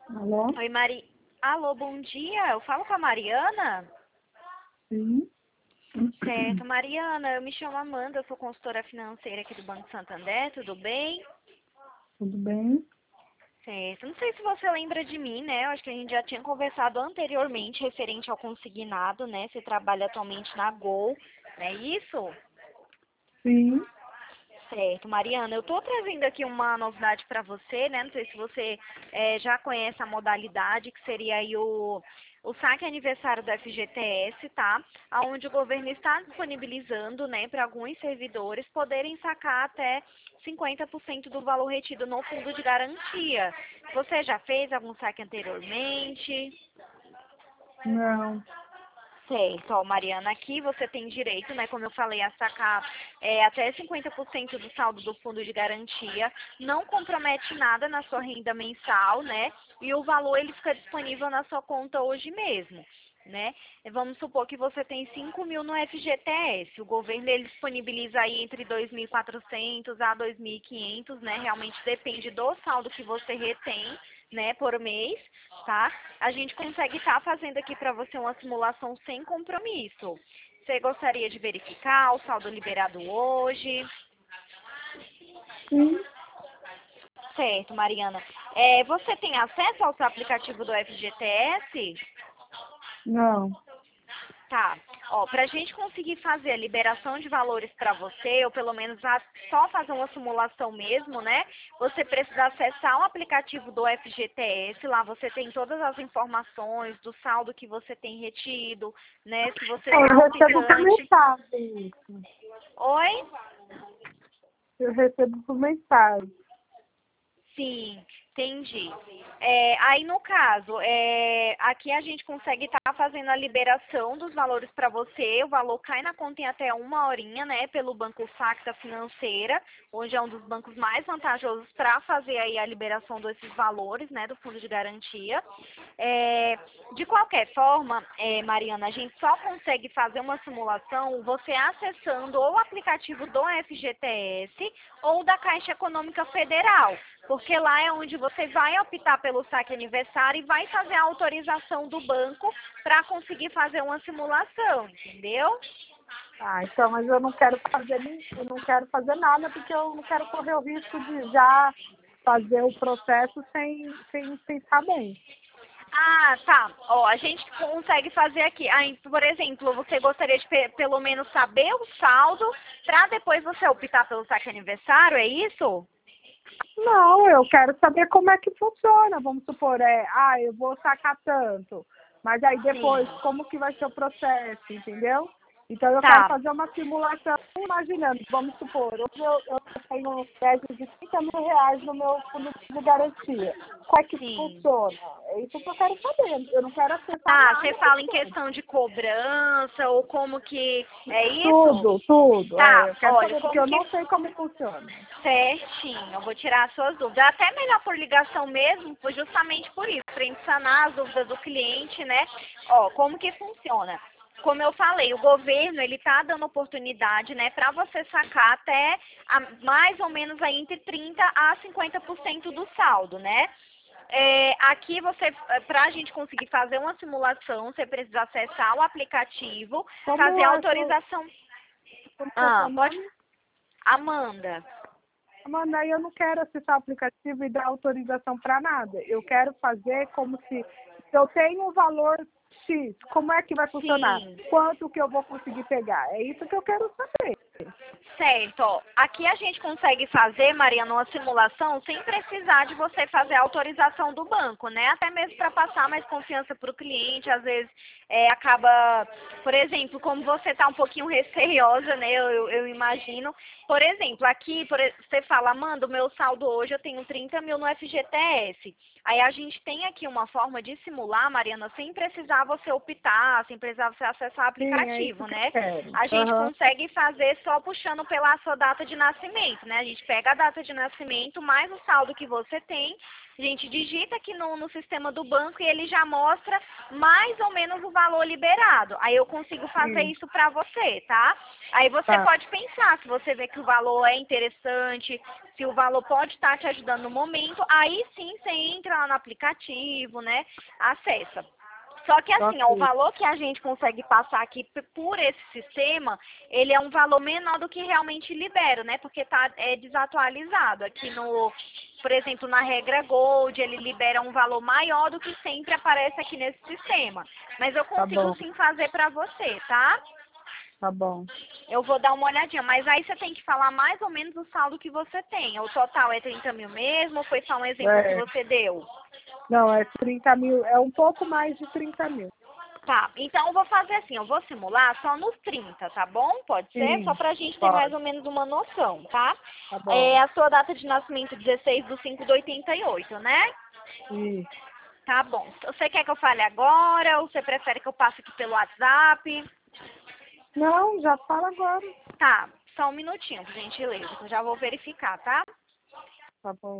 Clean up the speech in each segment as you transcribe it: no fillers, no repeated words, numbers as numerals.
Alô? Oi, Alô, bom dia. Eu falo com a Mariana? Sim. Certo, Mariana, eu me chamo Amanda, eu sou consultora financeira aqui do Banco Santander, tudo bem? Tudo bem? Certo. Não sei se você lembra de mim, né? Eu acho que a gente já tinha conversado anteriormente referente ao consignado, né? Você trabalha atualmente na Gol, não é isso? Sim. Certo, Mariana, eu estou trazendo aqui uma novidade para você, né? Não sei se você já conhece a modalidade, que seria aí o saque aniversário do FGTS, tá? Onde o governo está disponibilizando, né, para alguns servidores poderem sacar até 50% do valor retido no fundo de garantia. Você já fez algum saque anteriormente? Não. Certo, ó, Mariana, aqui você tem direito, né, como eu falei, a sacar até 50% do saldo do fundo de garantia, não compromete nada na sua renda mensal, né, e o valor ele fica disponível na sua conta hoje mesmo, né. Vamos supor que você tem 5 mil no FGTS, o governo ele disponibiliza aí entre 2.400 a 2.500, né, realmente depende do saldo que você retém, né, por mês, tá? A gente consegue estar fazendo aqui para você uma simulação sem compromisso. Você gostaria de verificar o saldo liberado hoje? Sim. Certo, Mariana. Você tem acesso ao seu aplicativo do FGTS? Não. Tá. Ó, pra gente conseguir fazer a liberação de valores para você, ou pelo menos só fazer uma simulação mesmo, né? Você precisa acessar o aplicativo do FGTS, lá você tem todas as informações do saldo que você tem retido, né? Se você Eu está recebo por optante. mensagem isso. Oi? Eu recebo por mensagem. Sim, entendi. Aí no caso, aqui a gente consegue estar fazendo a liberação dos valores para você. O valor cai na conta em até uma horinha, né? Pelo Banco Facta Financeira, onde é um dos bancos mais vantajosos para fazer aí a liberação desses valores, né? Do fundo de garantia. De qualquer forma, Mariana, a gente só consegue fazer uma simulação você acessando ou o aplicativo do FGTS ou da Caixa Econômica Federal. Porque lá é onde você vai optar pelo saque aniversário e vai fazer a autorização do banco para conseguir fazer uma simulação, entendeu? Ah, então, mas eu não quero fazer eu não quero fazer nada porque eu não quero correr o risco de já fazer o processo sem estar bem. Ah, tá. Ó, a gente consegue fazer aqui. Aí, por exemplo, você gostaria de pelo menos saber o saldo para depois você optar pelo saque aniversário, é isso? Não, eu quero saber como é que funciona. Vamos supor, eu vou sacar tanto. Mas aí Sim. depois, como que vai ser o processo, entendeu? Então eu quero Tá. fazer uma simulação imaginando, vamos supor, hoje eu tenho um crédito de 30 mil reais no meu fundo de garantia. Como é que Sim. funciona? É isso que eu quero saber. Eu não quero acessar Tá, você nada por fala em enquanto. questão de cobrança ou como que é isso? Tudo, tudo. Tá, Eu quero olha, saber porque como eu que não sei como funciona. certinho, eu vou tirar as suas dúvidas. Até melhor por ligação mesmo, justamente por isso, para gente sanar as dúvidas do cliente, né? Ó, como que funciona? Como eu falei, o governo ele tá dando oportunidade, né, para você sacar até mais ou menos aí entre 30 a 50% do saldo, né? Aqui você, para a gente conseguir fazer uma simulação, você precisa acessar o aplicativo, fazer Como a é, seu, autorização. como é Ah, seu pode. nome? Amanda. Mano, aí eu não quero acessar o aplicativo e dar autorização para nada. Eu quero fazer como se eu tenho um valor X, como é que vai funcionar? Sim. Quanto que eu vou conseguir pegar? É isso que eu quero saber. Certo, ó. Aqui a gente consegue fazer, Mariana, uma simulação sem precisar de você fazer a autorização do banco, né? Até mesmo para passar mais confiança para o cliente, às vezes acaba, por exemplo, como você está um pouquinho receiosa, né? Eu imagino. Por exemplo, aqui você fala, Amanda, o meu saldo hoje eu tenho 30 mil no FGTS. Aí a gente tem aqui uma forma de simular, Mariana, sem precisar você optar, sem precisar você acessar o Sim, é isso aplicativo, que eu né? quero. A gente Aham. consegue fazer só só puxando pela sua data de nascimento, né? A gente pega a data de nascimento mais o saldo que você tem, a gente digita aqui no sistema do banco e ele já mostra mais ou menos o valor liberado. Aí eu consigo fazer isso para você, tá? Aí você pode pensar, se você vê que o valor é interessante, se o valor pode estar te ajudando no momento, aí sim você entra lá no aplicativo, né? Acessa. Só que assim, ó, o valor que a gente consegue passar aqui por esse sistema, ele é um valor menor do que realmente libera, né? Porque é desatualizado. Aqui por exemplo, na regra Gold, ele libera um valor maior do que sempre aparece aqui nesse sistema. Mas eu consigo sim fazer para você, tá? Tá bom. Eu vou dar uma olhadinha, mas aí você tem que falar mais ou menos o saldo que você tem. O total é 30 mil mesmo ou foi só um exemplo que você deu? Não, é 30 mil, é um pouco mais de 30 mil. Tá, então eu vou fazer assim, eu vou simular só nos 30, tá bom? Pode ser? Só pra gente ter mais ou menos uma noção, tá? Tá bom. A sua data de nascimento 16/5/88, né? Isso. Tá bom. Você quer que eu fale agora ou você prefere que eu passe aqui pelo WhatsApp? Não, já fala agora. Tá, só um minutinho, por gentileza, que eu já vou verificar, tá? Tá bom.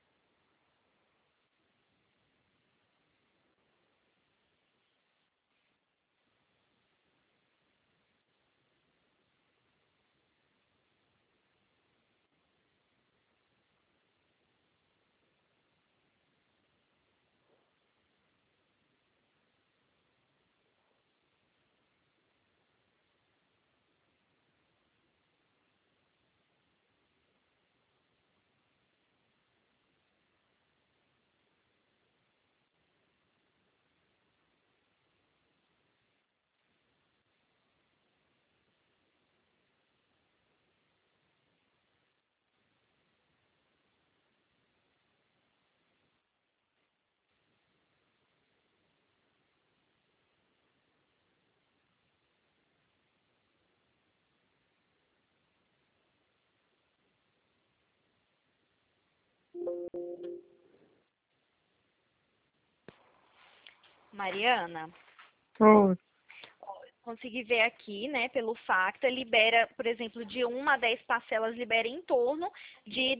Mariana, Oi. consegui ver aqui, né, pelo Facta, libera, por exemplo, de 1 a 10 parcelas, libera em torno de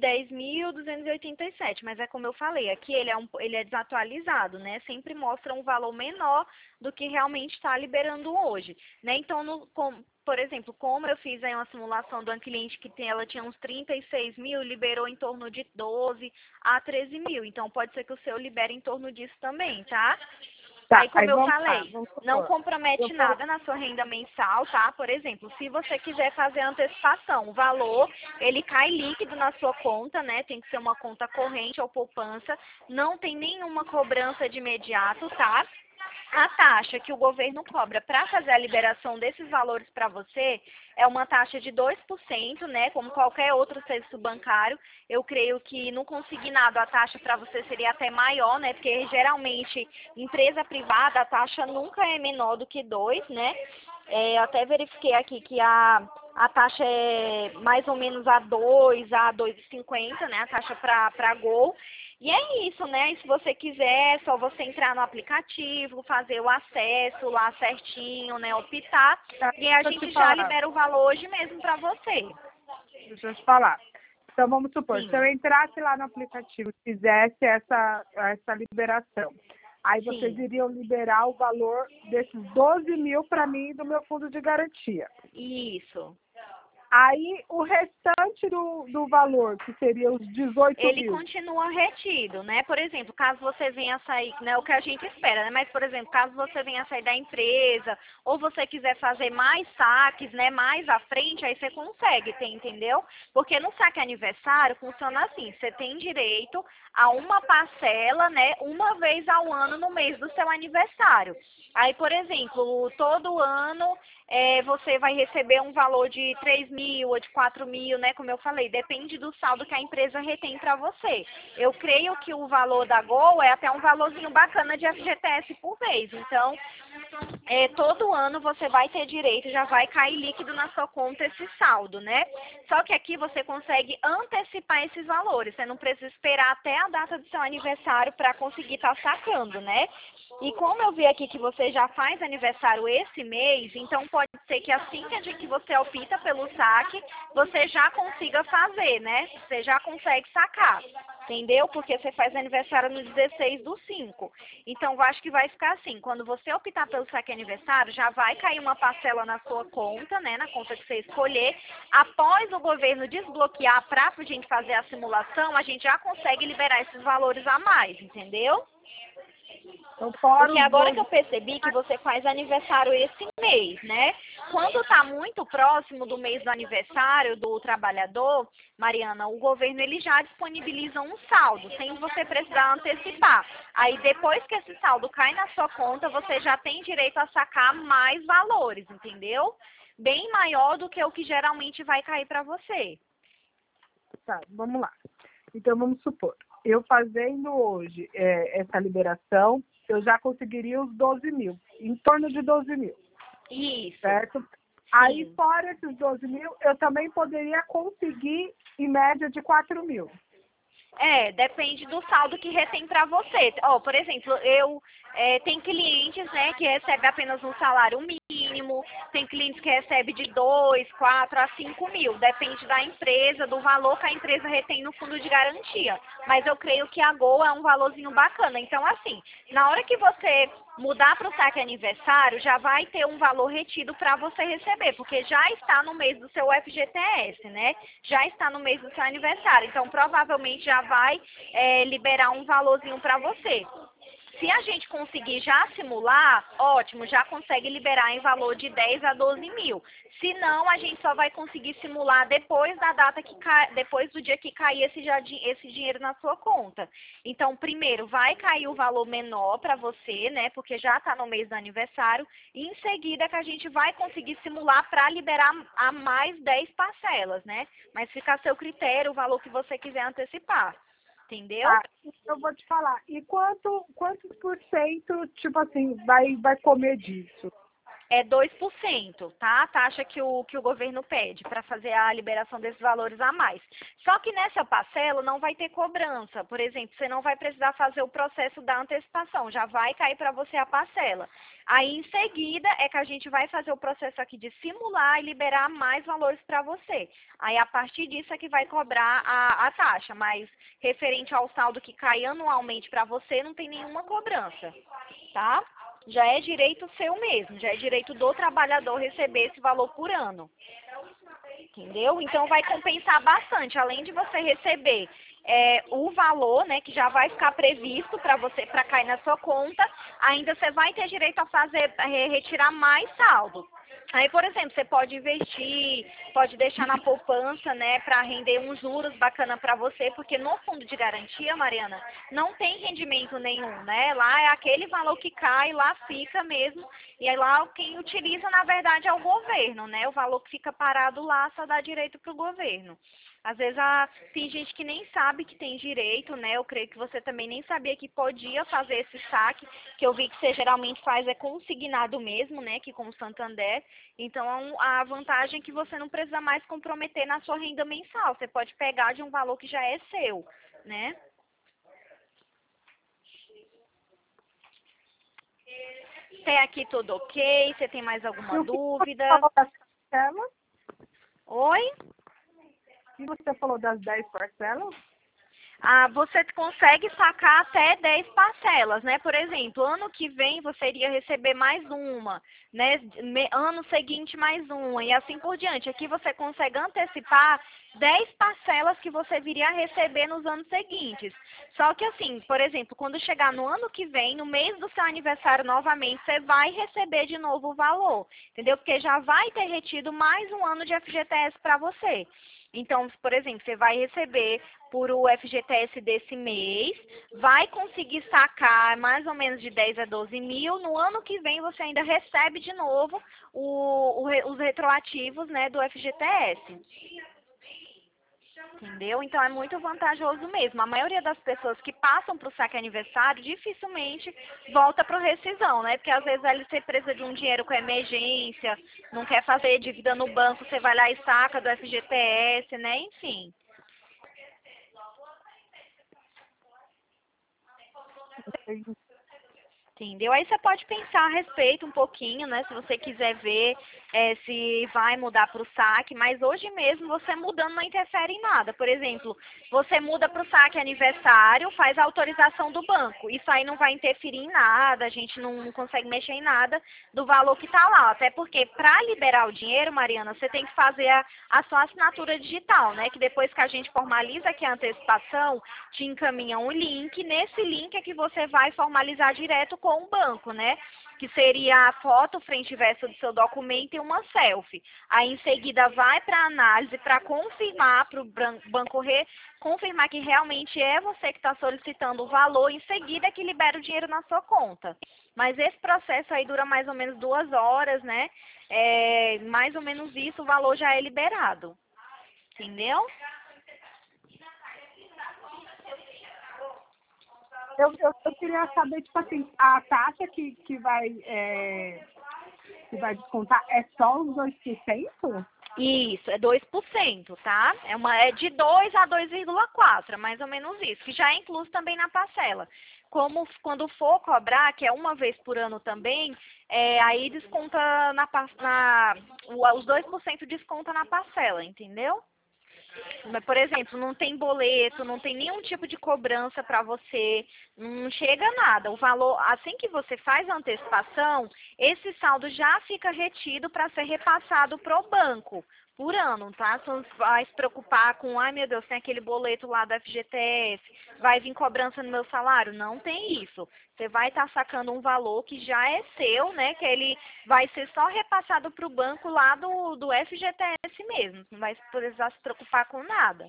10.287, mas é como eu falei, aqui ele é desatualizado, né, sempre mostra um valor menor do que realmente está liberando hoje, né, então, por exemplo, como eu fiz aí uma simulação de uma cliente que ela tinha uns 36 mil, liberou em torno de 12 a 13 mil, então pode ser que o seu libere em torno disso também, tá? Tá, Aí, como eu falei, vamos não supor. compromete nada na sua renda mensal, tá? Por exemplo, se você quiser fazer antecipação, o valor, ele cai líquido na sua conta, né? Tem que ser uma conta corrente ou poupança, não tem nenhuma cobrança de imediato, tá? A taxa que o governo cobra para fazer a liberação desses valores para você é uma taxa de 2%, né? Como qualquer outro serviço bancário. Eu creio que no consignado a taxa para você seria até maior, né? Porque geralmente empresa privada a taxa nunca é menor do que 2, né? Eu até verifiquei aqui que a taxa é mais ou menos a 2, a 2,50, né? A taxa para Gol. E é isso, né? E se você quiser, é só você entrar no aplicativo, fazer o acesso lá certinho, né? Optar. E a gente já libera o valor hoje mesmo para você. Deixa eu te falar. Então, vamos supor, Sim. se eu entrasse lá no aplicativo e fizesse essa liberação, aí vocês Sim. iriam liberar o valor desses 12 mil para mim do meu fundo de garantia. Isso. Aí, o restante do valor, que seria os 18 Ele mil. continua retido, né? Por exemplo, caso você venha sair, né, o que a gente espera, né? Mas, por exemplo, caso você venha sair da empresa ou você quiser fazer mais saques, né, mais à frente, aí você consegue, entendeu? Porque no saque aniversário funciona assim, você tem direito a uma parcela, né, uma vez ao ano no mês do seu aniversário. Aí, por exemplo, todo ano você vai receber um valor de 3 mil ou de 4 mil, né? Como eu falei, depende do saldo que a empresa retém para você. Eu creio que o valor da Gol é até um valorzinho bacana de FGTS por mês. Então, todo ano você vai ter direito, já vai cair líquido na sua conta esse saldo, né? Só que aqui você consegue antecipar esses valores. Você não precisa esperar até a data do seu aniversário para conseguir estar sacando, né? E como eu vi aqui que você já faz aniversário esse mês, então pode ser que assim que você opta pelo saque, você já consiga fazer, né? Você já consegue sacar, entendeu? Porque você faz aniversário no 16/5. Então, eu acho que vai ficar assim, quando você optar pelo saque aniversário, já vai cair uma parcela na sua conta, né? Na conta que você escolher. Após o governo desbloquear para a gente fazer a simulação, a gente já consegue liberar esses valores a mais, entendeu? Então, fora Porque os agora que 12. eu percebi que você faz aniversário esse mês, né? Quando está muito próximo do mês do aniversário do trabalhador, Mariana, o governo ele já disponibiliza um saldo, sem você precisar antecipar. Aí depois que esse saldo cai na sua conta, você já tem direito a sacar mais valores, entendeu? Bem maior do que o que geralmente vai cair para você. Tá, vamos lá. Então, vamos supor, eu fazendo hoje essa liberação, eu já conseguiria os 12 mil, em torno de 12 mil. Isso. Certo? Sim. Aí, fora esses 12 mil, eu também poderia conseguir, em média, de 4 mil. Depende do saldo que retém para você. Ó, por exemplo, tem clientes, né, que recebem apenas um salário mínimo, tem clientes que recebem de 2, 4 a 5 mil. Depende da empresa, do valor que a empresa retém no fundo de garantia. Mas eu creio que a Gol é um valorzinho bacana. Então, assim, na hora que você mudar para o saque aniversário, já vai ter um valor retido para você receber, porque já está no mês do seu FGTS, né? Já está no mês do seu aniversário. Então, provavelmente já vai liberar um valorzinho para você. Se a gente conseguir já simular, ótimo, já consegue liberar em valor de 10 a 12 mil. Se não, a gente só vai conseguir simular depois da data depois do dia que cair esse dinheiro na sua conta. Então, primeiro, vai cair o valor menor para você, né? Porque já está no mês do aniversário. E em seguida que a gente vai conseguir simular para liberar a mais 10 parcelas, né? Mas fica a seu critério o valor que você quiser antecipar. Entendeu? Tá, eu vou te falar. E quantos por cento, tipo assim, vai comer disso? É 2%, tá? A taxa que o governo pede para fazer a liberação desses valores a mais. Só que nessa parcela não vai ter cobrança. Por exemplo, você não vai precisar fazer o processo da antecipação, já vai cair para você a parcela. Aí, em seguida, é que a gente vai fazer o processo aqui de simular e liberar mais valores para você. Aí, a partir disso, é que vai cobrar a taxa. Mas, referente ao saldo que cai anualmente para você, não tem nenhuma cobrança, tá? Já é direito seu mesmo, já é direito do trabalhador receber esse valor por ano. Entendeu? Então vai compensar bastante, além de você receber o valor, né, que já vai ficar previsto para você, para cair na sua conta, ainda você vai ter direito a retirar mais saldo. Aí, por exemplo, você pode investir, pode deixar na poupança, né, para render uns juros bacana para você, porque no fundo de garantia, Mariana, não tem rendimento nenhum, né? Lá é aquele valor que cai, lá fica mesmo, e aí lá quem utiliza, na verdade, é o governo, né? O valor que fica parado lá só dá direito para o governo. Às vezes tem gente que nem sabe que tem direito, né? Eu creio que você também nem sabia que podia fazer esse saque, que eu vi que você geralmente faz consignado mesmo, né? Que com o Santander. Então, a vantagem é que você não precisa mais comprometer na sua renda mensal. Você pode pegar de um valor que já é seu, né? Até aqui tudo ok? Você tem mais E alguma o que você dúvida? falou das parcelas? Oi? E você falou das 10 parcelas? Você consegue sacar até 10 parcelas, né? Por exemplo, ano que vem você iria receber mais uma, né? Ano seguinte mais uma e assim por diante. Aqui você consegue antecipar 10 parcelas que você viria a receber nos anos seguintes. Só que assim, por exemplo, quando chegar no ano que vem, no mês do seu aniversário novamente, você vai receber de novo o valor, entendeu? Porque já vai ter retido mais um ano de FGTS para você. Então, por exemplo, você vai receber por o FGTS desse mês, vai conseguir sacar mais ou menos de 10 a 12 mil. No ano que vem você ainda recebe de novo os retroativos, né, do FGTS. Entendeu? Então é muito vantajoso mesmo. A maioria das pessoas que passam para o saque aniversário dificilmente volta para o rescisão, né? Porque às vezes você precisa de um dinheiro com emergência, não quer fazer dívida no banco, você vai lá e saca do FGTS, né? Enfim. Entendeu? Aí você pode pensar a respeito um pouquinho, né? Se você quiser ver. se vai mudar para o saque, mas hoje mesmo você mudando não interfere em nada. Por exemplo, você muda para o saque aniversário, faz a autorização do banco. Isso aí não vai interferir em nada, a gente não consegue mexer em nada do valor que está lá. Até porque para liberar o dinheiro, Mariana, você tem que fazer a sua assinatura digital, né? Que depois que a gente formaliza aqui a antecipação, te encaminha um link. Nesse link é que você vai formalizar direto com o banco, né? Que seria a foto frente e verso do seu documento e uma selfie. Aí, em seguida, vai para a análise para confirmar, para o banco confirmar que realmente é você que está solicitando o valor. Em seguida, é que libera o dinheiro na sua conta. Mas esse processo aí dura mais ou menos 2 horas, né? Mais ou menos isso, o valor já é liberado. Entendeu? Eu queria saber, tipo assim, a taxa que vai descontar é só os 2%? Isso, é 2%, tá? É de 2 a 2,4, mais ou menos isso, que já é incluso também na parcela. Como quando for cobrar, que é uma vez por ano também, aí desconta os 2% desconta na parcela, entendeu? Por exemplo, não tem boleto, não tem nenhum tipo de cobrança para você, não chega nada. O valor, assim que você faz a antecipação, esse saldo já fica retido para ser repassado para o banco por ano, tá? Você não vai se preocupar com, ai meu Deus, tem aquele boleto lá da FGTS, vai vir cobrança no meu salário. Não tem isso. Você vai estar sacando um valor que já é seu, né? Que ele vai ser só repassado para o banco lá do FGTS mesmo. Não vai precisar se preocupar com nada.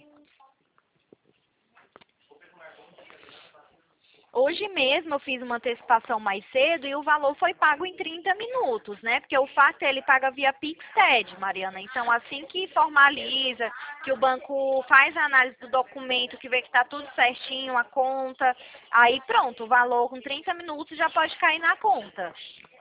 Hoje mesmo eu fiz uma antecipação mais cedo e o valor foi pago em 30 minutos, né? Porque o fato é ele paga via PixTed, Mariana. Então, assim que formaliza, que o banco faz a análise do documento, que vê que está tudo certinho, a conta, aí pronto, o valor com 30 minutos já pode cair na conta.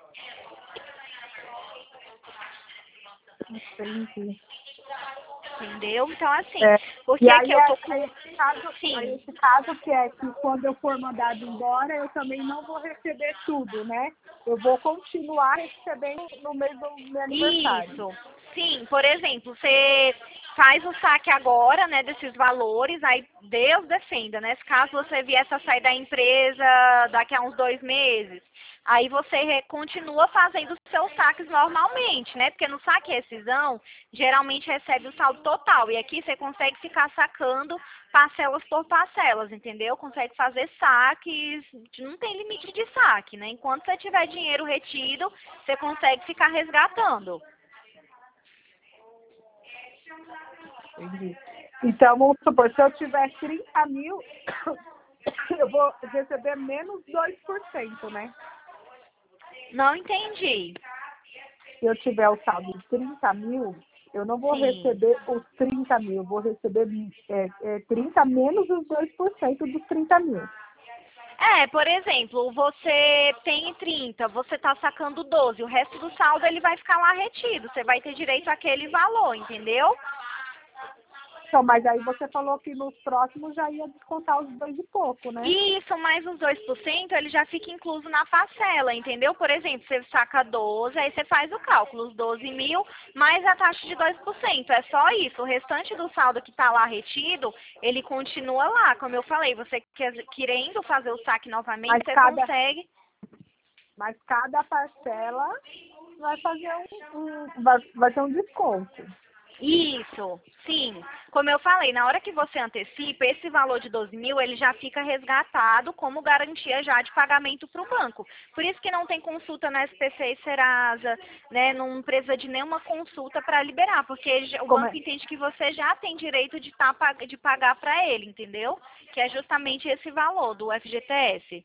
Entendi. Entendeu? Então, assim, É, porque e é aí, que eu tô com... aí Sim. esse caso que é que quando eu for mandado embora, eu também não vou receber tudo, né? Eu vou continuar recebendo no mês do meu aniversário. Isso. Sim, por exemplo, você faz o saque agora, né, desses valores, aí Deus defenda, né? Se caso você viesse a sair da empresa daqui a uns 2 meses, aí você continua fazendo os seus saques normalmente, né? Porque no saque rescisão, geralmente recebe o saldo total. E aqui você consegue ficar sacando parcelas por parcelas, entendeu? Consegue fazer saques, não tem limite de saque, né? Enquanto você tiver dinheiro retido, você consegue ficar resgatando. Entendi. Então, vamos supor, se eu tiver 30 mil, eu vou receber menos 2%, né? Não entendi. Se eu tiver o saldo de 30 mil, eu não vou Sim. receber os 30 mil, eu vou receber 30 menos os 2% dos 30 mil. Por exemplo, você tem 30, você está sacando 12, o resto do saldo ele vai ficar lá retido, você vai ter direito àquele valor, entendeu? Então, mas aí você falou que nos próximos já ia descontar os 2 e pouco, né? Isso, mais uns 2%, ele já fica incluso na parcela, entendeu? Por exemplo, você saca 12, aí você faz o cálculo, os 12 mil, mais a taxa de 2%. É só isso. O restante do saldo que está lá retido, ele continua lá. Como eu falei, você querendo fazer o saque novamente, você consegue. Mas cada parcela vai fazer vai ter um desconto. Isso, sim. Como eu falei, na hora que você antecipa, esse valor de 12 mil, ele já fica resgatado como garantia já de pagamento para o banco. Por isso que não tem consulta na SPC e Serasa, né? Não precisa de nenhuma consulta para liberar, porque o banco entende que você já tem direito de pagar para ele, entendeu? Que é justamente esse valor do FGTS.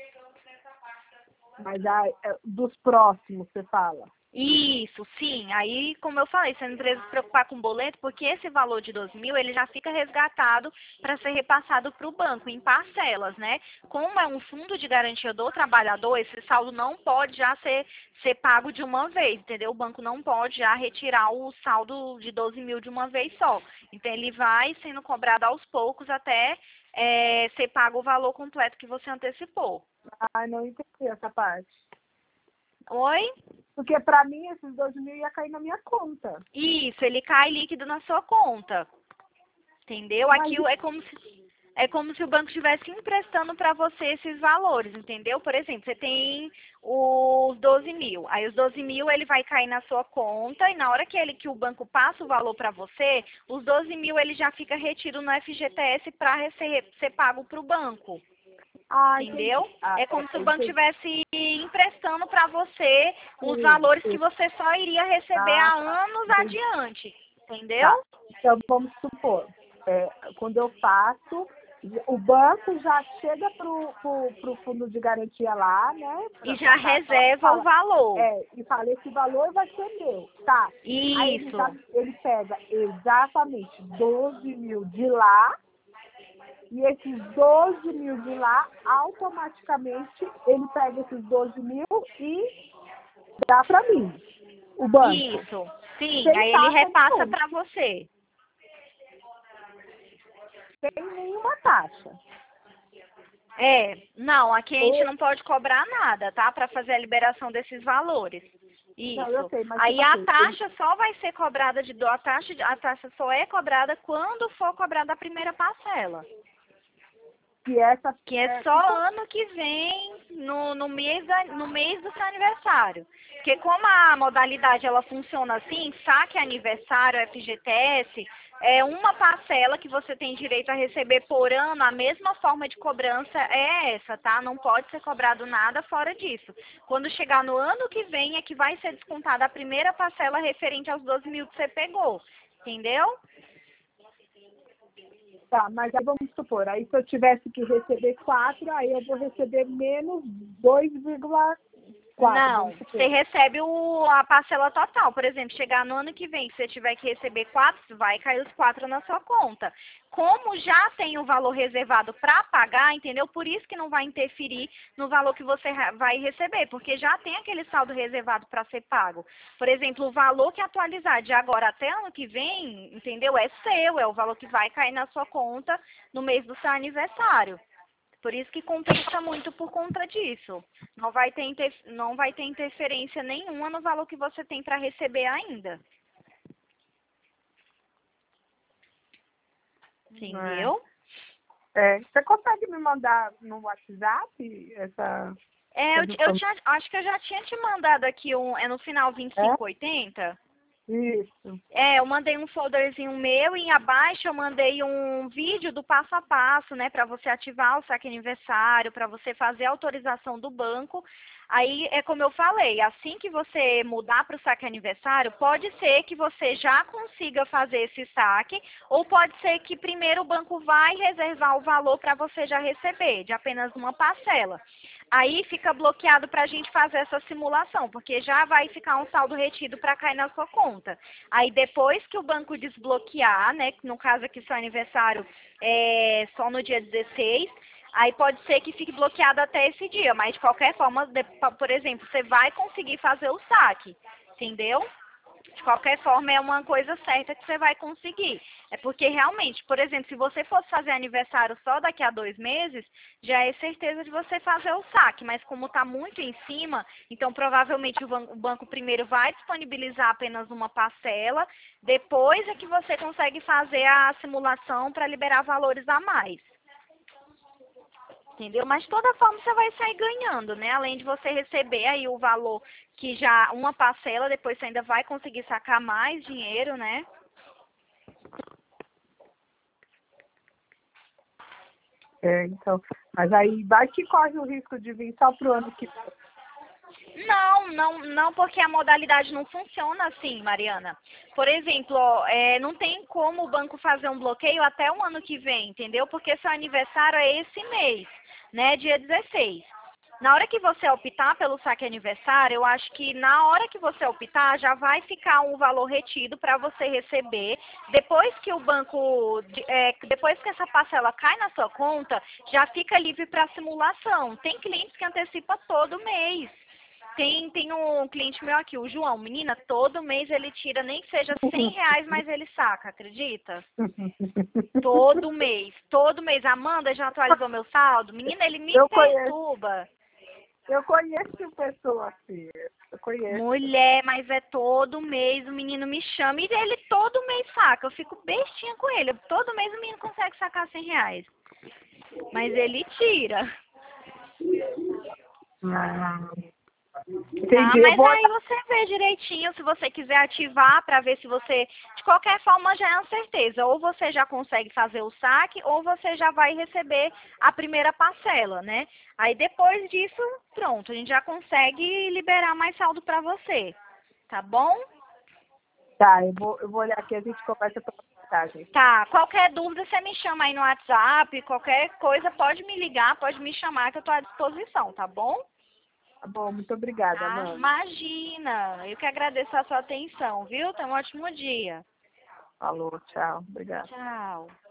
Mas dos próximos, você fala? Isso, sim. Aí, como eu falei, você não precisa se preocupar com o boleto, porque esse valor de 12 mil, ele já fica resgatado para ser repassado para o banco em parcelas, né? Como é um fundo de garantia do trabalhador, esse saldo não pode já ser pago de uma vez, entendeu? O banco não pode já retirar o saldo de 12 mil de uma vez só. Então, ele vai sendo cobrado aos poucos até ser pago o valor completo que você antecipou. Ah, não entendi essa parte. Oi? Porque para mim esses 12 mil ia cair na minha conta. Isso, ele cai líquido na sua conta. Entendeu? Mas... Aqui é como se o banco estivesse emprestando para você esses valores, entendeu? Por exemplo, você tem os 12 mil. Aí os 12 mil ele vai cair na sua conta e na hora que o banco passa o valor para você, os 12 mil ele já fica retido no FGTS para ser pago para o banco. Entendeu? É como se o banco estivesse emprestando para você os valores que você só iria receber há anos adiante. Entendeu? Tá. Então, vamos supor, quando eu faço, o banco já chega pro fundo de garantia lá, né? E já reserva o valor. E fala, esse valor vai ser meu, tá? Isso. Aí ele pega exatamente 12 mil de lá, e esses 12 mil de lá, automaticamente, ele pega esses 12 mil e dá para mim, o banco. Isso, sim, Sem aí ele repassa nenhuma. para você. Sem nenhuma taxa. Não, aqui a gente não pode cobrar nada, tá? Para fazer a liberação desses valores. Isso. Não, eu sei, mas aí a taxa só vai ser cobrada a taxa só é cobrada quando for cobrada a primeira parcela. Que é só ano que vem, no mês do seu aniversário. Porque como a modalidade ela funciona assim, saque aniversário, FGTS, é uma parcela que você tem direito a receber por ano, a mesma forma de cobrança é essa, tá? Não pode ser cobrado nada fora disso. Quando chegar no ano que vem é que vai ser descontada a primeira parcela referente aos 12 mil que você pegou, entendeu? Tá, mas aí vamos supor, aí se eu tivesse que receber 4, aí eu vou receber menos 2,4. Não, você recebe a parcela total. Por exemplo, chegar no ano que vem, se você tiver que receber 4, vai cair os 4 na sua conta. Como já tem o valor reservado para pagar, entendeu? Por isso que não vai interferir no valor que você vai receber, porque já tem aquele saldo reservado para ser pago. Por exemplo, o valor que atualizar de agora até ano que vem, entendeu? É seu, é o valor que vai cair na sua conta no mês do seu aniversário. Por isso que compensa muito por conta disso. Não vai ter interferência nenhuma no valor que você tem para receber ainda. Entendeu? Você consegue me mandar no WhatsApp essa... Acho que eu já tinha te mandado aqui no final 2580. Isso. Eu mandei um folderzinho meu e abaixo eu mandei um vídeo do passo a passo, né, para você ativar o saque aniversário, para você fazer a autorização do banco. Aí, é como eu falei, assim que você mudar para o saque aniversário, pode ser que você já consiga fazer esse saque, ou pode ser que primeiro o banco vai reservar o valor para você já receber, de apenas uma parcela. Aí fica bloqueado para a gente fazer essa simulação, porque já vai ficar um saldo retido para cair na sua conta. Aí depois que o banco desbloquear, né, no caso aqui seu aniversário é só no dia 16, aí pode ser que fique bloqueado até esse dia, mas de qualquer forma, por exemplo, você vai conseguir fazer o saque, entendeu? De qualquer forma, é uma coisa certa que você vai conseguir. É porque realmente, por exemplo, se você fosse fazer aniversário só daqui a 2 meses, já é certeza de você fazer o saque. Mas como está muito em cima, então provavelmente o banco primeiro vai disponibilizar apenas uma parcela, depois é que você consegue fazer a simulação para liberar valores a mais. Entendeu? Mas de toda forma você vai sair ganhando, né? Além de você receber aí o valor que já uma parcela, depois você ainda vai conseguir sacar mais dinheiro, né? Então, mas aí vai que corre o risco de vir só pro ano que vem. Não, porque a modalidade não funciona assim, Mariana. Por exemplo, não tem como o banco fazer um bloqueio até o ano que vem, entendeu? Porque seu aniversário é esse mês, né? Dia 16. Na hora que você optar pelo saque aniversário, eu acho que na hora que você optar, já vai ficar um valor retido para você receber. Depois que o banco, depois que essa parcela cai na sua conta, já fica livre para simulação. Tem clientes que antecipa todo mês. Tem um cliente meu aqui, o João. Menina, todo mês ele tira, nem que seja R$100, mas ele saca, acredita? Todo mês. Amanda já atualizou meu saldo? Menina, ele me perturba. Eu conheço pessoa assim. Eu conheço. Mulher, mas é todo mês o menino me chama e ele todo mês saca. Eu fico bestinha com ele. Todo mês o menino consegue sacar R$ 100. Mas ele tira. Tá, Entendi. Eu mas vou aí olhar. você vê direitinho, se você quiser ativar para ver se você, de qualquer forma já é uma certeza, ou você já consegue fazer o saque, ou você já vai receber a primeira parcela, né? Aí depois disso, pronto, a gente já consegue liberar mais saldo para você, tá bom? Tá, eu vou olhar aqui, a gente conversa pela mensagem. Tá, qualquer dúvida você me chama aí no WhatsApp, qualquer coisa pode me ligar, pode me chamar que eu tô à disposição, tá bom? Tá bom, muito obrigada, Ah, Amanda. imagina, eu que agradeço a sua atenção, viu? Tenha um ótimo dia. Falou, tchau. Obrigada. Tchau.